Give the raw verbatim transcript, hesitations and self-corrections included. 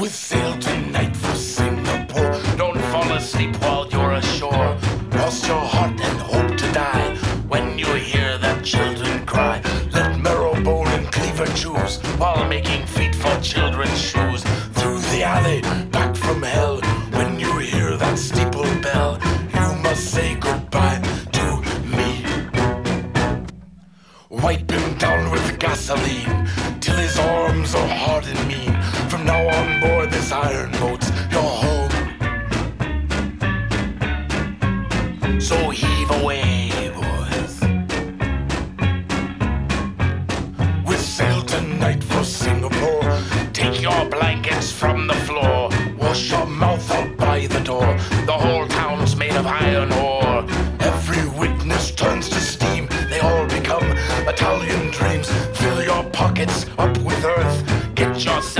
We sail tonight for Singapore. Don't fall asleep while you're ashore. Lost your heart and hope to die when you hear that children cry. Let Marrowbone and Cleaver choose while making feet for children's shoes. Through the alley, back from hell, when you hear that steeple bell, you must say goodbye to me. Wipe him down with gasoline till his arms are hard and mean. From now on board this iron boat's your home. So heave away, boys. We sail tonight for Singapore. Take your blankets from the floor. Wash your mouth out by the door. The whole town's made of iron ore. Every witness turns to steam. They all become Italian dreams. Fill your pockets up with earth. Get your